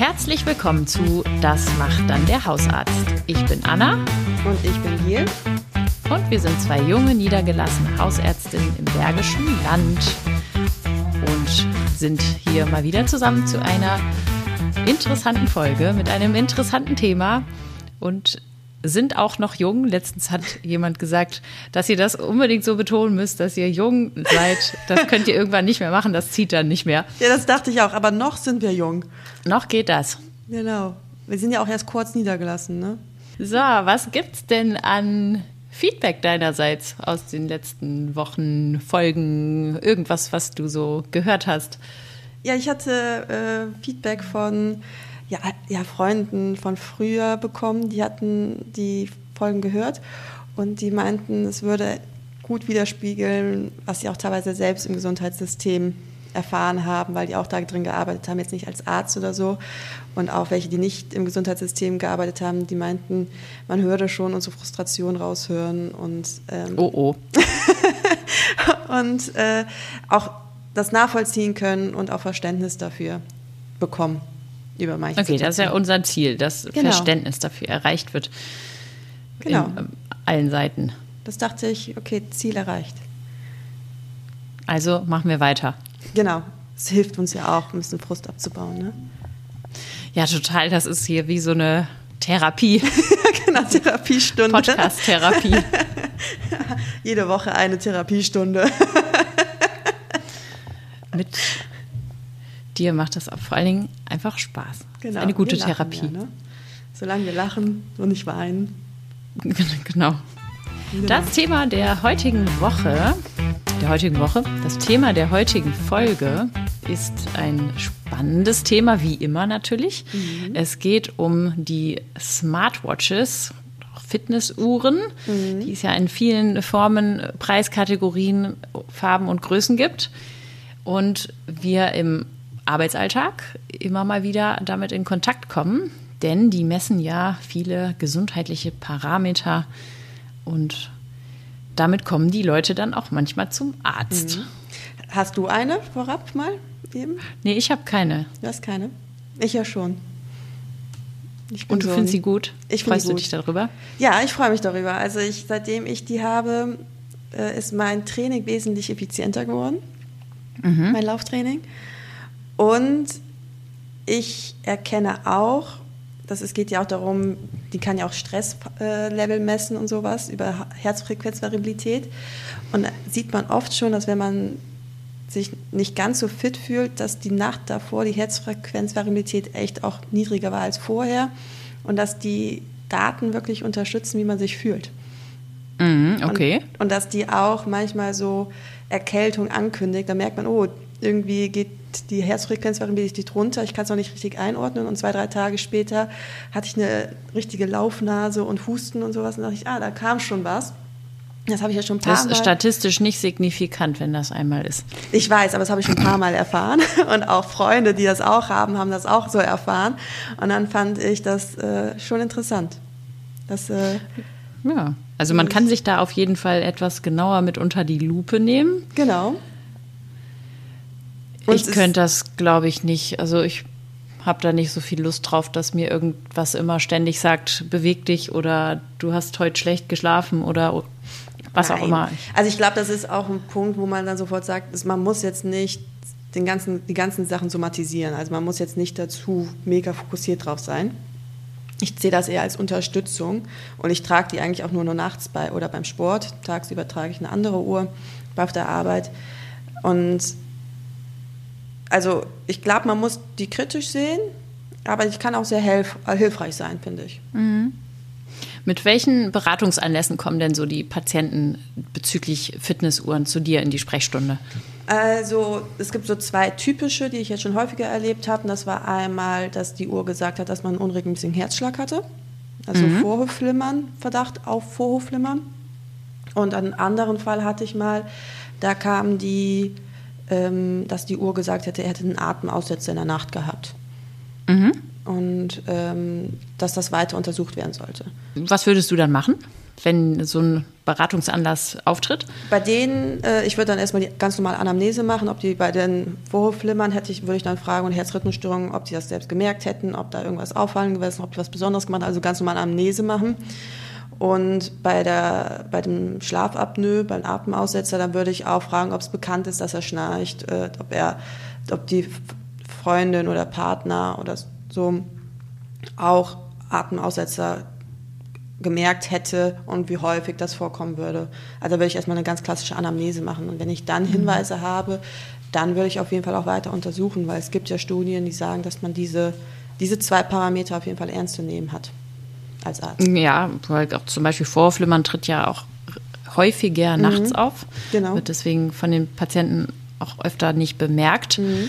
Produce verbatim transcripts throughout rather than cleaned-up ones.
Herzlich willkommen zu Das macht dann der Hausarzt. Ich bin Anna. Und ich bin Jill. Und wir sind zwei junge, niedergelassene Hausärztinnen im Bergischen Land und sind hier mal wieder zusammen zu einer interessanten Folge mit einem interessanten Thema und sind auch noch jung. Letztens hat jemand gesagt, dass ihr das unbedingt so betonen müsst, dass ihr jung seid. Das könnt ihr irgendwann nicht mehr machen, das zieht dann nicht mehr. Ja, das dachte ich auch, aber noch sind wir jung. Noch geht das. Genau. Wir sind ja auch erst kurz niedergelassen, ne? So, was gibt's denn an Feedback deinerseits aus den letzten Wochen, Folgen, irgendwas, was du so gehört hast? Ja, ich hatte äh, Feedback von ja, ja, Freunden von früher bekommen, die hatten die Folgen gehört und die meinten, es würde gut widerspiegeln, was sie auch teilweise selbst im Gesundheitssystem erfahren haben, weil die auch da drin gearbeitet haben, jetzt nicht als Arzt oder so. Und auch welche, die nicht im Gesundheitssystem gearbeitet haben, die meinten, man würde schon unsere Frustration raushören und ähm, oh oh. und äh, auch das nachvollziehen können und auch Verständnis dafür bekommen über manche Okay, das ist ja unser Ziel, dass genau. Verständnis dafür erreicht wird. Genau. In, äh, allen Seiten. Das dachte ich, okay, Ziel erreicht. Also machen wir weiter. Genau. Es hilft uns ja auch, ein bisschen Frust abzubauen, ne? Ja, total. Das ist hier wie so eine Therapie. Genau, Therapiestunde. Podcast-Therapie. Jede Woche eine Therapiestunde. Mit dir macht das auch vor allen Dingen einfach Spaß. Genau. Eine gute wir lachen, Therapie. Ja, ne? Solange wir lachen und nicht weinen. Genau. Das Thema der heutigen Woche, der heutigen Woche, das Thema der heutigen Folge ist ein spannendes Thema, wie immer natürlich. Mhm. Es geht um die Smartwatches, Fitnessuhren, mhm. die es ja in vielen Formen, Preiskategorien, Farben und Größen gibt. Und wir im Arbeitsalltag immer mal wieder damit in Kontakt kommen, denn die messen ja viele gesundheitliche Parameter und damit kommen die Leute dann auch manchmal zum Arzt. Mhm. Hast du eine vorab mal eben? Nee, ich habe keine. Du hast keine? Ich ja schon. Ich bin und du so findest sie gut? Ich Freust sie du gut. dich darüber? Ja, ich freue mich darüber. Also ich, seitdem ich die habe, ist mein Training wesentlich effizienter geworden. Mhm. Mein Lauftraining. Und ich erkenne auch, dass es geht ja auch darum, die kann ja auch Stresslevel messen und sowas über Herzfrequenzvariabilität. Und da sieht man oft schon, dass wenn man sich nicht ganz so fit fühlt, dass die Nacht davor die Herzfrequenzvariabilität echt auch niedriger war als vorher und dass die Daten wirklich unterstützen, wie man sich fühlt. Mhm, okay. Und, und dass die auch manchmal so Erkältung ankündigt, da merkt man, oh, irgendwie geht die Herzfrequenzvariabilität runter, ich kann es noch nicht richtig einordnen und zwei, drei Tage später hatte ich eine richtige Laufnase und Husten und sowas und da dachte ich, ah, da kam schon was. Das habe ich ja schon ein paar Mal. Das ist statistisch nicht signifikant, wenn das einmal ist. Ich weiß, aber das habe ich schon ein paar Mal erfahren und auch Freunde, die das auch haben, haben das auch so erfahren und dann fand ich das äh, schon interessant. Das, äh, ja, also man kann sich da auf jeden Fall etwas genauer mit unter die Lupe nehmen. Genau. Und ich könnte das, glaube ich, nicht. Also ich habe da nicht so viel Lust drauf, dass mir irgendwas immer ständig sagt, beweg dich oder du hast heute schlecht geschlafen oder was Nein. auch immer. Also ich glaube, das ist auch ein Punkt, wo man dann sofort sagt, man muss jetzt nicht den ganzen, die ganzen Sachen somatisieren. Also man muss jetzt nicht dazu mega fokussiert drauf sein. Ich sehe das eher als Unterstützung und ich trage die eigentlich auch nur noch nachts bei oder beim Sport. Tagsüber trage ich eine andere Uhr auf der Arbeit und also ich glaube, man muss die kritisch sehen, aber ich kann auch sehr hilf- hilfreich sein, finde ich. Mhm. Mit welchen Beratungsanlässen kommen denn so die Patienten bezüglich Fitnessuhren zu dir in die Sprechstunde? Also es gibt so zwei typische, die ich jetzt schon häufiger erlebt habe. Und das war einmal, dass die Uhr gesagt hat, dass man einen unregelmäßigen Herzschlag hatte. Also mhm. Vorhofflimmern, Verdacht auf Vorhofflimmern. Und einen anderen Fall hatte ich mal, da kam die, ähm, dass die Uhr gesagt hätte, er hätte einen Atemaussetzer in der Nacht gehabt. Mhm. Und und ähm, dass das weiter untersucht werden sollte. Was würdest du dann machen, wenn so ein Beratungsanlass auftritt? Bei denen, äh, ich würde dann erstmal die ganz normale Anamnese machen, ob die bei den Vorhofflimmern hätte ich, würde ich dann fragen und Herzrhythmusstörungen, ob die das selbst gemerkt hätten, ob da irgendwas auffallen gewesen, ob die was Besonderes gemacht haben, also ganz normal Anamnese machen. Und bei der, bei dem Schlafapnoe, beim Atemaussetzer, dann würde ich auch fragen, ob es bekannt ist, dass er schnarcht, äh, ob er, ob die Freundin oder Partner oder so auch Atemaussetzer gemerkt hätte und wie häufig das vorkommen würde. Also würde ich erstmal eine ganz klassische Anamnese machen. Und wenn ich dann Hinweise mhm. habe, dann würde ich auf jeden Fall auch weiter untersuchen, weil es gibt ja Studien, die sagen, dass man diese, diese zwei Parameter auf jeden Fall ernst zu nehmen hat als Arzt. Ja, weil auch zum Beispiel Vorhofflimmern tritt ja auch häufiger mhm. nachts auf. Genau. Wird deswegen von den Patienten auch öfter nicht bemerkt. Mhm.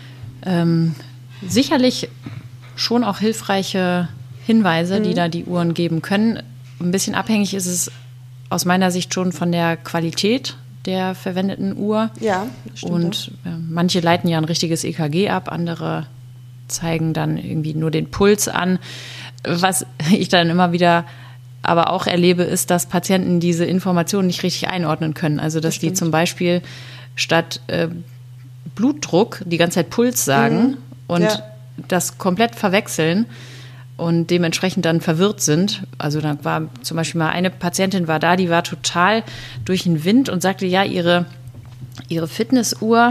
Ähm, sicherlich schon auch hilfreiche Hinweise, mhm. die da die Uhren geben können. Ein bisschen abhängig ist es aus meiner Sicht schon von der Qualität der verwendeten Uhr. Ja, das stimmt. Und äh, manche leiten ja ein richtiges E K G ab, andere zeigen dann irgendwie nur den Puls an. Was ich dann immer wieder aber auch erlebe, ist, dass Patienten diese Informationen nicht richtig einordnen können. Also dass das die zum Beispiel statt äh, Blutdruck die ganze Zeit Puls sagen mhm. und ja. das komplett verwechseln und dementsprechend dann verwirrt sind. Also da war zum Beispiel mal eine Patientin war da, die war total durch den Wind und sagte, ja, ihre, ihre Fitnessuhr,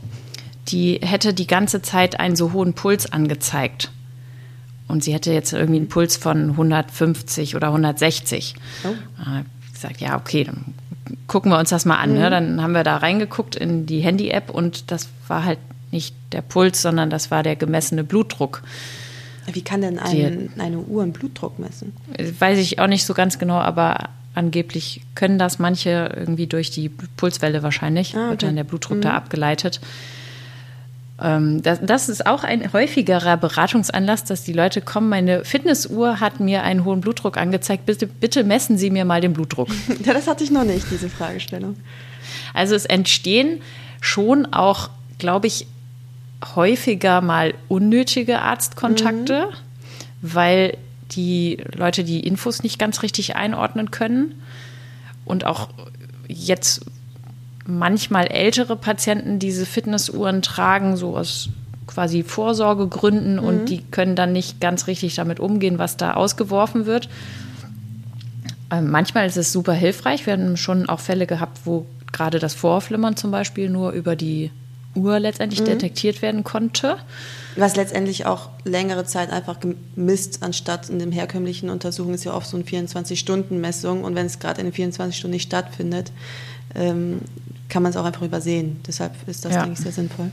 die hätte die ganze Zeit einen so hohen Puls angezeigt. Und sie hätte jetzt irgendwie einen Puls von hundertfünfzig oder hundertsechzig. Oh. Ich gesagt, ja, okay, dann gucken wir uns das mal an. Mhm. Ne? Dann haben wir da reingeguckt in die Handy-App und das war halt nicht der Puls, sondern das war der gemessene Blutdruck. Wie kann denn ein, eine Uhr einen Blutdruck messen? Weiß ich auch nicht so ganz genau, aber angeblich können das manche irgendwie durch die Pulswelle wahrscheinlich, ah, okay. wird dann der Blutdruck mhm. da abgeleitet. Ähm, das, das ist auch ein häufigerer Beratungsanlass, dass die Leute kommen, meine Fitnessuhr hat mir einen hohen Blutdruck angezeigt, bitte, bitte messen Sie mir mal den Blutdruck. Ja, das hatte ich noch nicht, diese Fragestellung. Also es entstehen schon auch, glaube ich, häufiger mal unnötige Arztkontakte, mhm. weil die Leute die Infos nicht ganz richtig einordnen können und auch jetzt manchmal ältere Patienten diese Fitnessuhren tragen, so aus quasi Vorsorgegründen mhm. und die können dann nicht ganz richtig damit umgehen, was da ausgeworfen wird. Ähm, manchmal ist es super hilfreich. Wir haben schon auch Fälle gehabt, wo gerade das Vorhofflimmern zum Beispiel nur über die Uhr letztendlich mhm. detektiert werden konnte. Was letztendlich auch längere Zeit einfach gemisst, anstatt in den herkömmlichen Untersuchungen ist ja oft so eine vierundzwanzig-Stunden-Messung und wenn es gerade in den vierundzwanzig Stunden nicht stattfindet, ähm, kann man es auch einfach übersehen. Deshalb ist das, ja. denke ich, sehr sinnvoll.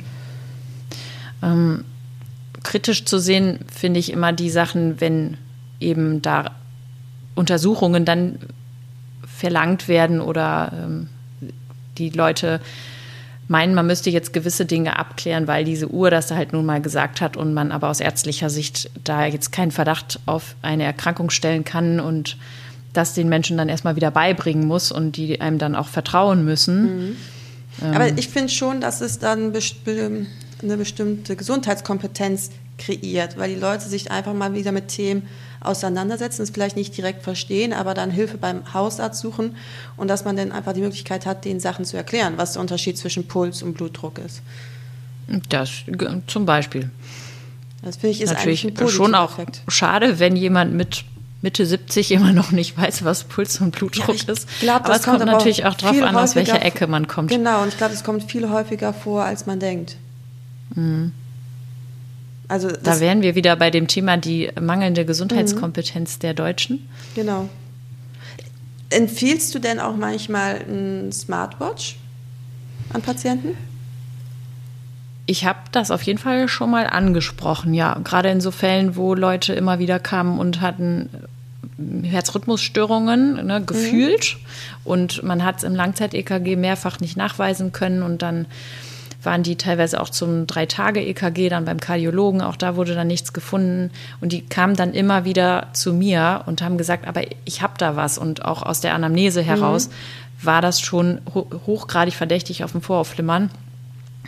Ähm, kritisch zu sehen finde ich immer die Sachen, wenn eben da Untersuchungen dann verlangt werden oder ähm, die Leute meinen, man müsste jetzt gewisse Dinge abklären, weil diese Uhr das da halt nun mal gesagt hat und man aber aus ärztlicher Sicht da jetzt keinen Verdacht auf eine Erkrankung stellen kann und das den Menschen dann erstmal wieder beibringen muss und die einem dann auch vertrauen müssen. Mhm. Ähm. Aber ich finde schon, dass es dann besti- eine bestimmte Gesundheitskompetenz kreiert, weil die Leute sich einfach mal wieder mit Themen auseinandersetzen, es vielleicht nicht direkt verstehen, aber dann Hilfe beim Hausarzt suchen und dass man dann einfach die Möglichkeit hat, den Sachen zu erklären, was der Unterschied zwischen Puls und Blutdruck ist. Das zum Beispiel. Das finde ich ist natürlich eigentlich ein schon auch Effekt. Schade, wenn jemand mit Mitte siebzig immer noch nicht weiß, was Puls und Blutdruck ja, ist. Glaub, aber es kommt, kommt natürlich auch drauf an, aus welcher Ecke man kommt. Genau, und ich glaube, es kommt viel häufiger vor, als man denkt. Mhm. Also da wären wir wieder bei dem Thema die mangelnde Gesundheitskompetenz mhm. der Deutschen. Genau. Empfiehlst du denn auch manchmal ein Smartwatch an Patienten? Ich habe das auf jeden Fall schon mal angesprochen, ja. Gerade in so Fällen, wo Leute immer wieder kamen und hatten Herzrhythmusstörungen, ne, gefühlt. Mhm. Und man hat es im Langzeit-E K G mehrfach nicht nachweisen können und dann waren die teilweise auch zum Drei-Tage-E K G dann beim Kardiologen, auch da wurde dann nichts gefunden und die kamen dann immer wieder zu mir und haben gesagt, aber ich habe da was und auch aus der Anamnese heraus mhm. war das schon ho- hochgradig verdächtig auf dem Vorhofflimmern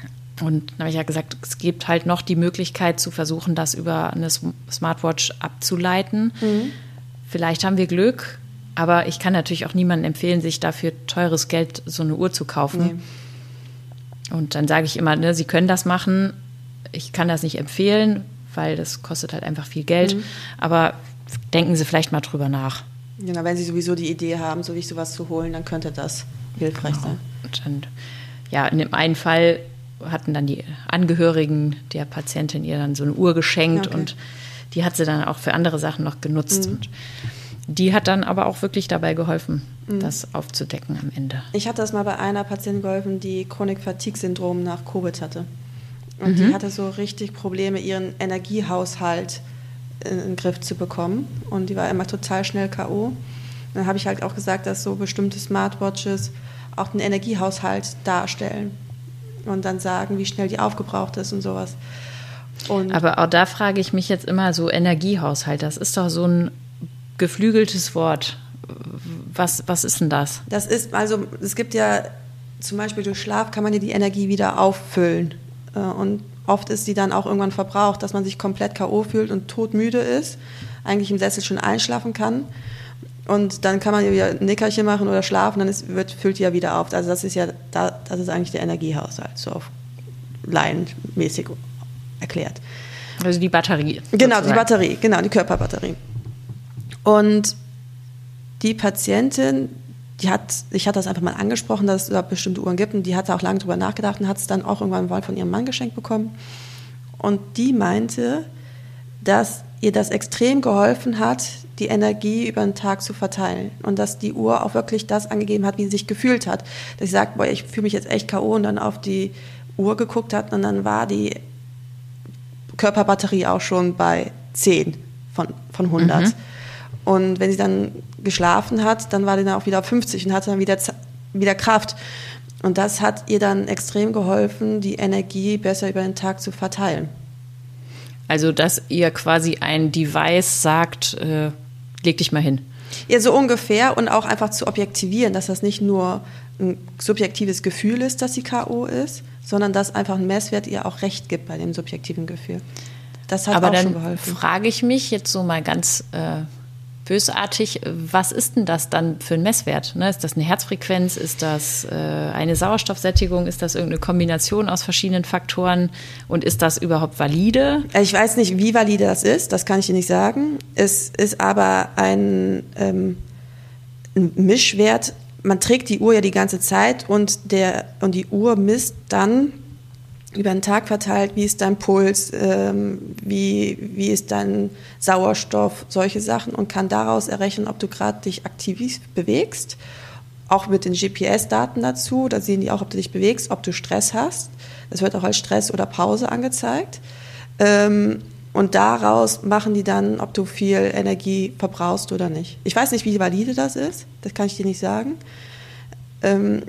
Und dann habe ich ja gesagt, es gibt halt noch die Möglichkeit zu versuchen, das über eine Smartwatch abzuleiten. Mhm. Vielleicht haben wir Glück, aber ich kann natürlich auch niemandem empfehlen, sich dafür teures Geld so eine Uhr zu kaufen. Nee. Und dann sage ich immer, ne, Sie können das machen. Ich kann das nicht empfehlen, weil das kostet halt einfach viel Geld. Mhm. Aber denken Sie vielleicht mal drüber nach. Genau, wenn Sie sowieso die Idee haben, so wie sowas zu holen, dann könnte das hilfreich genau. sein. Und dann, ja, in dem einen Fall hatten dann die Angehörigen der Patientin ihr dann so eine Uhr geschenkt okay. und die hat sie dann auch für andere Sachen noch genutzt. Mhm. Und die hat dann aber auch wirklich dabei geholfen, mhm. das aufzudecken am Ende. Ich hatte das mal bei einer Patientin geholfen, die Chronik-Fatigue-Syndrom nach Covid hatte. Und mhm. die hatte so richtig Probleme, ihren Energiehaushalt in den Griff zu bekommen. Und die war immer total schnell K O. Und dann habe ich halt auch gesagt, dass so bestimmte Smartwatches auch den Energiehaushalt darstellen. Und dann sagen, wie schnell die aufgebraucht ist und sowas. Und aber auch da frage ich mich jetzt immer so, Energiehaushalt, das ist doch so ein geflügeltes Wort. Was, was ist denn das? Das ist, also es gibt ja zum Beispiel durch Schlaf kann man ja die Energie wieder auffüllen. Und oft ist die dann auch irgendwann verbraucht, dass man sich komplett K O fühlt und todmüde ist, eigentlich im Sessel schon einschlafen kann. Und dann kann man ja wieder ein Nickerchen machen oder schlafen, dann ist, wird, füllt die ja wieder auf. Also das ist ja, das ist eigentlich der Energiehaushalt, so auf laienmäßig erklärt. Also die Batterie. Genau, sozusagen. die Batterie, genau, die Körperbatterie. Und die Patientin, die hat, ich hatte das einfach mal angesprochen, dass es da bestimmte Uhren gibt und die hatte auch lange drüber nachgedacht und hat es dann auch irgendwann mal von ihrem Mann geschenkt bekommen. Und die meinte, dass ihr das extrem geholfen hat, die Energie über den Tag zu verteilen und dass die Uhr auch wirklich das angegeben hat, wie sie sich gefühlt hat. Dass sie sagt, boah, ich fühle mich jetzt echt K O und dann auf die Uhr geguckt hat und dann war die Körperbatterie auch schon bei zehn von, von hundert. Mhm. Und wenn sie dann geschlafen hat, dann war die dann auch wieder auf fünfzig und hatte dann wieder, wieder Kraft. Und das hat ihr dann extrem geholfen, die Energie besser über den Tag zu verteilen. Also, dass ihr quasi ein Device sagt, äh, leg dich mal hin. Ja, so ungefähr und auch einfach zu objektivieren, dass das nicht nur ein subjektives Gefühl ist, dass sie K O ist, sondern dass einfach ein Messwert ihr auch recht gibt bei dem subjektiven Gefühl. Das hat aber auch dann schon geholfen. Frage ich mich jetzt so mal ganz äh, bösartig, was ist denn das dann für ein Messwert? Ne? Ist das eine Herzfrequenz? Ist das äh, eine Sauerstoffsättigung? Ist das irgendeine Kombination aus verschiedenen Faktoren? Und ist das überhaupt valide? Ich weiß nicht, wie valide das ist, das kann ich dir nicht sagen. Es ist aber ein, ähm, ein Mischwert. Man trägt die Uhr ja die ganze Zeit und, der, und die Uhr misst dann über den Tag verteilt, wie ist dein Puls, ähm, wie, wie ist dein Sauerstoff, solche Sachen und kann daraus errechnen, ob du gerade dich aktiv bewegst, auch mit den G P S-Daten dazu, da sehen die auch, ob du dich bewegst, ob du Stress hast, das wird auch als Stress oder Pause angezeigt ähm, und daraus machen die dann, ob du viel Energie verbrauchst oder nicht. Ich weiß nicht, wie valide das ist, das kann ich dir nicht sagen, ähm,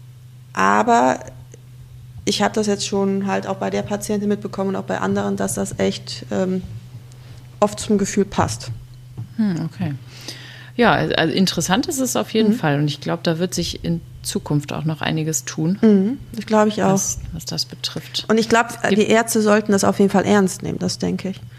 aber ich habe das jetzt schon halt auch bei der Patientin mitbekommen und auch bei anderen, dass das echt ähm, oft zum Gefühl passt. Hm, okay. Ja, also interessant ist es auf jeden mhm. Fall. Und ich glaube, da wird sich in Zukunft auch noch einiges tun. Mhm, das glaube ich auch. Was, was das betrifft. Und ich glaube, die Ärzte sollten das auf jeden Fall ernst nehmen, das denke ich.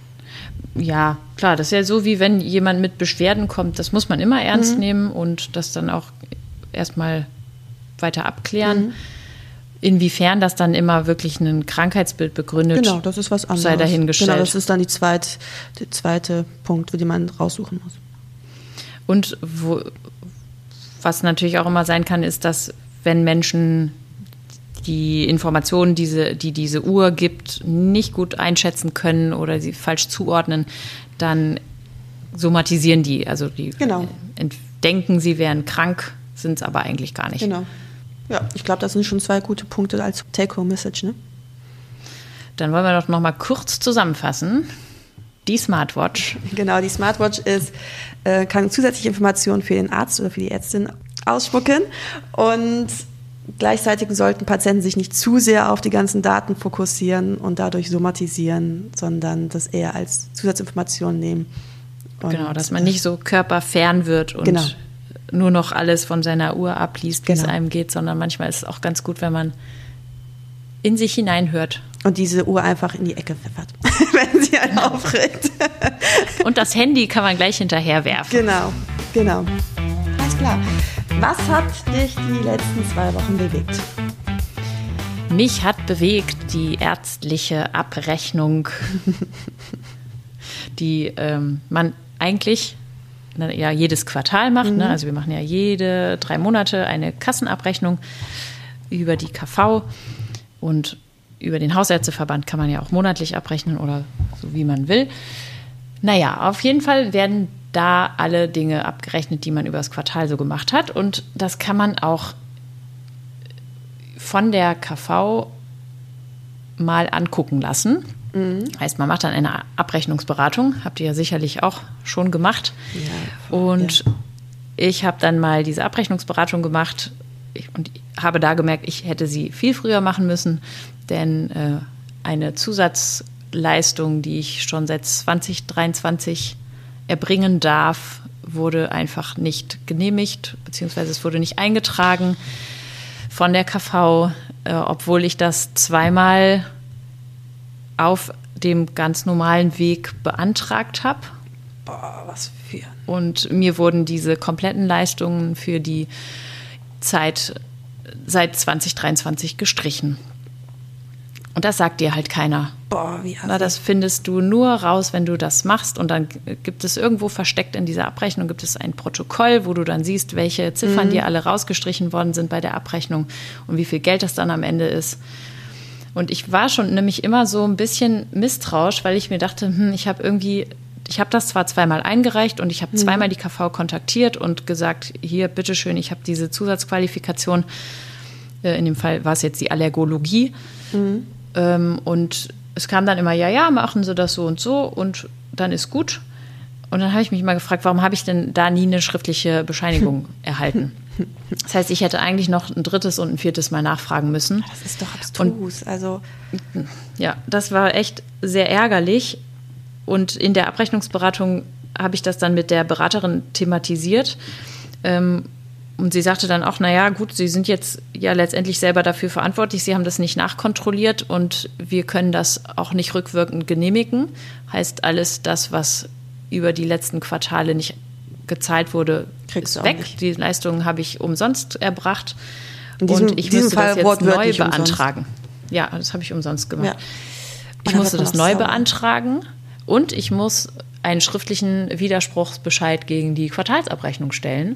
Ja, klar, das ist ja so, wie wenn jemand mit Beschwerden kommt, das muss man immer ernst mhm. nehmen und das dann auch erstmal weiter abklären. Mhm. Inwiefern das dann immer wirklich ein Krankheitsbild begründet, genau, das ist was anderes. Sei dahingestellt. Genau, das ist dann die zweite, der zweite Punkt, den man raussuchen muss. Und wo, was natürlich auch immer sein kann, ist, dass wenn Menschen die Informationen, diese, die diese Uhr gibt, nicht gut einschätzen können oder sie falsch zuordnen, dann somatisieren die. Also die genau. denken, sie wären krank, sind es aber eigentlich gar nicht. Genau. Ja, ich glaube, das sind schon zwei gute Punkte als Take-Home-Message, ne? Dann wollen wir doch noch mal kurz zusammenfassen. Die Smartwatch. Genau, die Smartwatch ist, äh, kann zusätzliche Informationen für den Arzt oder für die Ärztin ausspucken und gleichzeitig sollten Patienten sich nicht zu sehr auf die ganzen Daten fokussieren und dadurch somatisieren, sondern das eher als Zusatzinformation nehmen. Und, genau, dass man nicht so körperfern wird und genau. nur noch alles von seiner Uhr abliest, wie genau. es einem geht, sondern manchmal ist es auch ganz gut, wenn man in sich hineinhört. Und diese Uhr einfach in die Ecke pfeffert, wenn sie einen aufregt. Und das Handy kann man gleich hinterher werfen. Genau, genau. Alles klar. Was hat dich die letzten zwei Wochen bewegt? Mich hat bewegt die ärztliche Abrechnung, die ähm, man eigentlich ja jedes Quartal macht. Mhm. Ne? Also wir machen ja jede drei Monate eine Kassenabrechnung über die K V und über den Hausärzteverband kann man ja auch monatlich abrechnen oder so wie man will. Naja, auf jeden Fall werden da alle Dinge abgerechnet, die man über das Quartal so gemacht hat. Und das kann man auch von der K V mal angucken lassen. Mhm. Heißt, man macht dann eine Abrechnungsberatung. Habt ihr ja sicherlich auch schon gemacht. Ja, und ja. ich habe dann mal diese Abrechnungsberatung gemacht und habe da gemerkt, ich hätte sie viel früher machen müssen, denn äh, eine Zusatzleistung, die ich schon seit zwanzig dreiundzwanzig erbringen darf, wurde einfach nicht genehmigt, beziehungsweise es wurde nicht eingetragen von der K V, äh, obwohl ich das zweimal auf dem ganz normalen Weg beantragt habe. Boah, was für. Und mir wurden diese kompletten Leistungen für die Zeit seit zwanzig dreiundzwanzig gestrichen. Und das sagt dir halt keiner. Boah, wie Na, das findest du nur raus, wenn du das machst. Und dann gibt es irgendwo versteckt in dieser Abrechnung, gibt es ein Protokoll, wo du dann siehst, welche Ziffern mhm. dir alle rausgestrichen worden sind bei der Abrechnung und wie viel Geld das dann am Ende ist. Und ich war schon nämlich immer so ein bisschen misstrauisch, weil ich mir dachte, hm, ich habe irgendwie, ich habe das zwar zweimal eingereicht und ich habe mhm. zweimal die K V kontaktiert und gesagt, hier, bitteschön, ich habe diese Zusatzqualifikation. In dem Fall war es jetzt die Allergologie. Mhm. Und es kam dann immer, ja, ja, machen Sie das so und so und dann ist gut. Und dann habe ich mich mal gefragt, warum habe ich denn da nie eine schriftliche Bescheinigung erhalten? Das heißt, ich hätte eigentlich noch ein drittes und ein viertes Mal nachfragen müssen. Das ist doch abstrus. Und, also ja, das war echt sehr ärgerlich. Und in der Abrechnungsberatung habe ich das dann mit der Beraterin thematisiert. Ähm, Und sie sagte dann auch, naja, gut, Sie sind jetzt ja letztendlich selber dafür verantwortlich. Sie haben das nicht nachkontrolliert und wir können das auch nicht rückwirkend genehmigen. Heißt, alles das, was über die letzten Quartale nicht gezahlt wurde, Kriegst ist weg. Nicht. Die Leistungen habe ich umsonst erbracht. In diesem, und ich diesem müsste Fall das jetzt neu beantragen. Umsonst. Ja, das habe ich umsonst gemacht. Ja. Ich dann musste das neu sauer. beantragen und ich muss einen schriftlichen Widerspruchsbescheid gegen die Quartalsabrechnung stellen.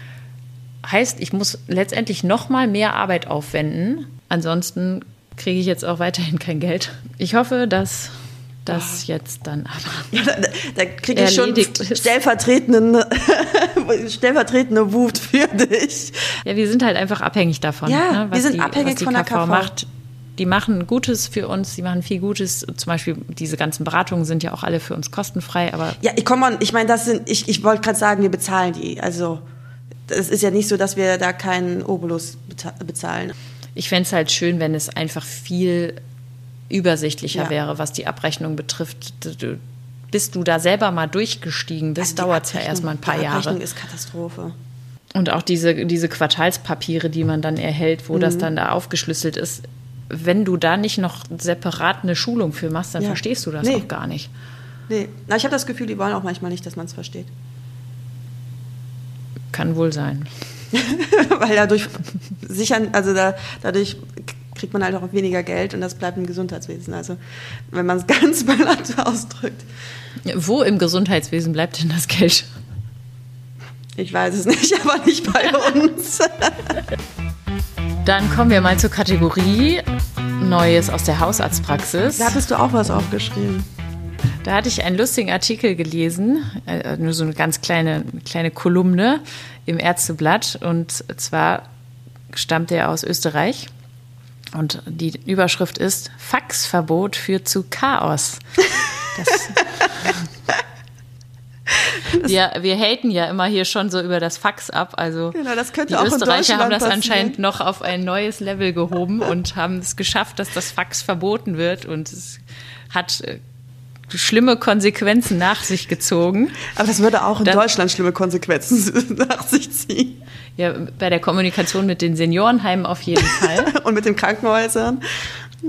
Heißt, ich muss letztendlich noch mal mehr Arbeit aufwenden. Ansonsten kriege ich jetzt auch weiterhin kein Geld. Ich hoffe, dass das jetzt dann aber ja, da, da kriege ich schon stellvertretenden, stellvertretende Wut für dich. Ja, wir sind halt einfach abhängig davon. Ja, ne, was wir sind die, abhängig was die von der K V K V. Macht. Die machen Gutes für uns, die machen viel Gutes. Zum Beispiel diese ganzen Beratungen sind ja auch alle für uns kostenfrei. Aber ja, ich komme, ich meine, das sind, ich, ich wollte gerade sagen, wir bezahlen die. Also es ist ja nicht so, dass wir da keinen Obolus bezahlen. Ich fände es halt schön, wenn es einfach viel übersichtlicher ja. wäre, was die Abrechnung betrifft. Bis du da selber mal durchgestiegen bist, also dauert es ja erstmal ein paar die Jahre. Die Abrechnung ist Katastrophe. Und auch diese, diese Quartalspapiere, die man dann erhält, wo mhm. das dann da aufgeschlüsselt ist. Wenn du da nicht noch separat eine Schulung für machst, dann ja. verstehst du das nee. auch gar nicht. Nee, Na, ich habe das Gefühl, die wollen auch manchmal nicht, dass man es versteht. Kann wohl sein. Weil dadurch sichern, also da, dadurch kriegt man halt auch weniger Geld und das bleibt im Gesundheitswesen. Also wenn man es ganz platt ausdrückt. Wo im Gesundheitswesen bleibt denn das Geld? Ich weiß es nicht, aber nicht bei uns. Dann kommen wir mal zur Kategorie Neues aus der Hausarztpraxis. Da hattest du auch was aufgeschrieben. Da hatte ich einen lustigen Artikel gelesen, äh, nur so eine ganz kleine, kleine Kolumne im Ärzteblatt. Und zwar stammt der aus Österreich. Und die Überschrift ist: Faxverbot führt zu Chaos. Das, wir, wir haten ja immer hier schon so über das Fax ab. Also genau, das könnte die auch Österreicher in haben das passieren. anscheinend noch auf ein neues Level gehoben und haben es geschafft, dass das Fax verboten wird. Und es hat schlimme Konsequenzen nach sich gezogen. Aber das würde auch in das, Deutschland schlimme Konsequenzen nach sich ziehen. Ja, bei der Kommunikation mit den Seniorenheimen auf jeden Fall. Und mit den Krankenhäusern.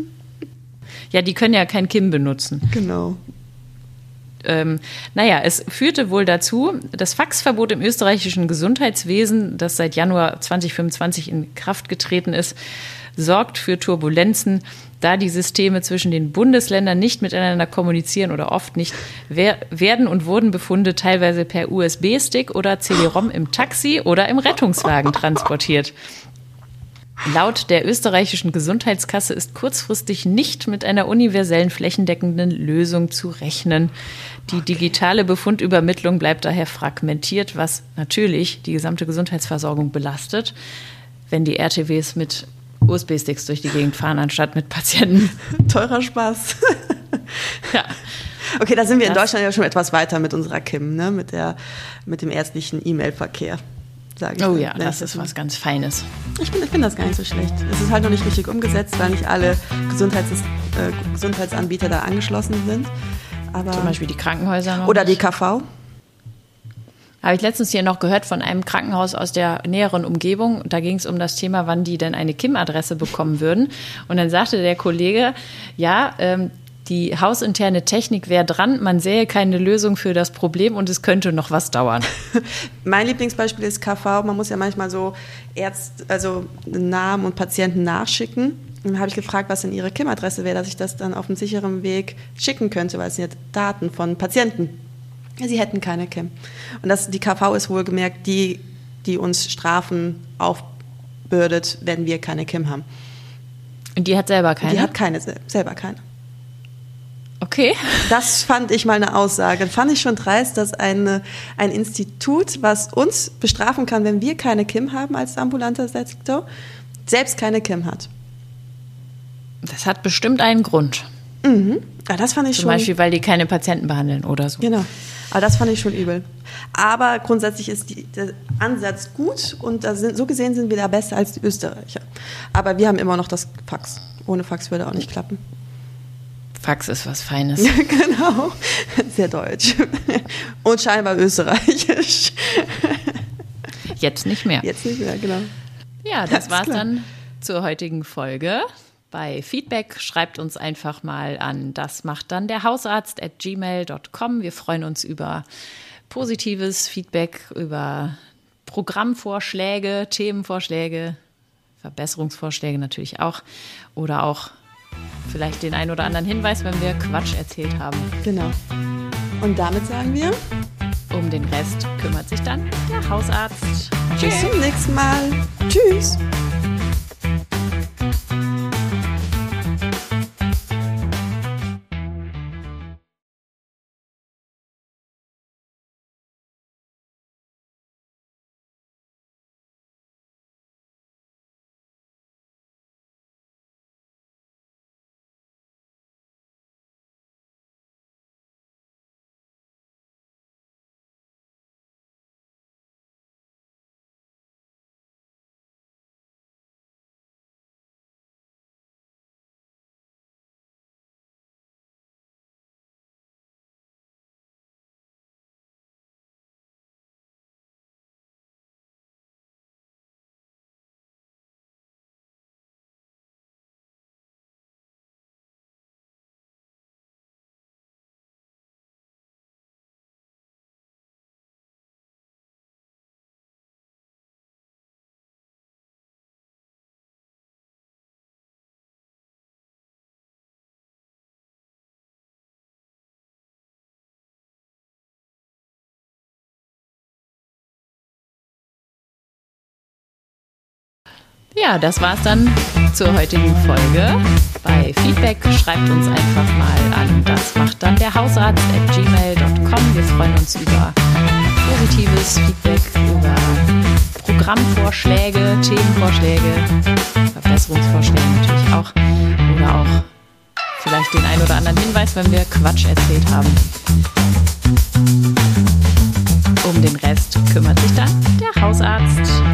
Ja, die können ja kein Kim benutzen. Genau. Ähm, naja, es führte wohl dazu, das Faxverbot im österreichischen Gesundheitswesen, das seit Januar zwanzig fünfundzwanzig in Kraft getreten ist, sorgt für Turbulenzen, da die Systeme zwischen den Bundesländern nicht miteinander kommunizieren oder oft nicht, wer, werden und wurden Befunde teilweise per U S B-Stick oder C D-ROM im Taxi oder im Rettungswagen transportiert. Laut der österreichischen Gesundheitskasse ist kurzfristig nicht mit einer universellen flächendeckenden Lösung zu rechnen. Die digitale Befundübermittlung bleibt daher fragmentiert, was natürlich die gesamte Gesundheitsversorgung belastet, wenn die R T Ws mit U S B-Sticks durch die Gegend fahren, anstatt mit Patienten. Teurer Spaß. Ja. Okay, da sind wir in Das- Deutschland ja schon etwas weiter mit unserer Kim, ne? mit, der, mit dem ärztlichen E-Mail-Verkehr. Sag ich Oh dann. ja, Ne, das ist was ganz Feines. Ich finde ich find das gar nicht so schlecht. Es ist halt noch nicht richtig umgesetzt, weil nicht alle Gesundheits, äh, Gesundheitsanbieter da angeschlossen sind. Aber Zum Beispiel die Krankenhäuser noch. oder nicht. die K V. Habe ich letztens hier noch gehört von einem Krankenhaus aus der näheren Umgebung. Da ging es um das Thema, wann die denn eine Kim-Adresse bekommen würden. Und dann sagte der Kollege, ja, ähm, die hausinterne Technik wäre dran, man sähe keine Lösung für das Problem und es könnte noch was dauern. Mein Lieblingsbeispiel ist K V. Man muss ja manchmal so Ärzte, also Namen und Patienten nachschicken. Und dann habe ich gefragt, was denn ihre Kim-Adresse wäre, dass ich das dann auf einem sicheren Weg schicken könnte, weil es sind ja Daten von Patienten. Ja, sie hätten keine Kim. Und das, die K V ist wohlgemerkt die, die uns Strafen aufbürdet, wenn wir keine Kim haben. Und die hat selber keine? Die hat keine, selber keine. Okay. Das fand ich mal eine Aussage. Fand ich schon dreist, dass eine, ein Institut, was uns bestrafen kann, wenn wir keine Kim haben als ambulanter Sektor, selbst keine Kim hat. Das hat bestimmt einen Grund. Mhm. Ja, das fand ich Zum schon. Beispiel, weil die keine Patienten behandeln oder so. Genau. Aber das fand ich schon übel. Aber grundsätzlich ist die, der Ansatz gut und da sind, so gesehen sind wir da besser als die Österreicher. Aber wir haben immer noch das Fax. Ohne Fax würde auch nicht klappen. Fax ist was Feines. Genau. Sehr deutsch. Und scheinbar österreichisch. Jetzt nicht mehr. Jetzt nicht mehr, genau. Ja, das Alles war's klar. dann zur heutigen Folge. Bei Feedback schreibt uns einfach mal an das macht dann der Hausarzt at gmail dot com. Wir freuen uns über positives Feedback, über Programmvorschläge, Themenvorschläge, Verbesserungsvorschläge natürlich auch oder auch vielleicht den einen oder anderen Hinweis, wenn wir Quatsch erzählt haben. Genau. Und damit sagen wir, Um den Rest kümmert sich dann der Hausarzt. bis zum nächsten Mal. Tschüss. Ja, das war's dann zur heutigen Folge. Bei Feedback schreibt uns einfach mal an. Das macht dann der Hausarzt at gmail dot com. Wir freuen uns über positives Feedback, über Programmvorschläge, Themenvorschläge, Verbesserungsvorschläge natürlich auch. Oder auch vielleicht den einen oder anderen Hinweis, wenn wir Quatsch erzählt haben. Um den Rest kümmert sich dann der Hausarzt.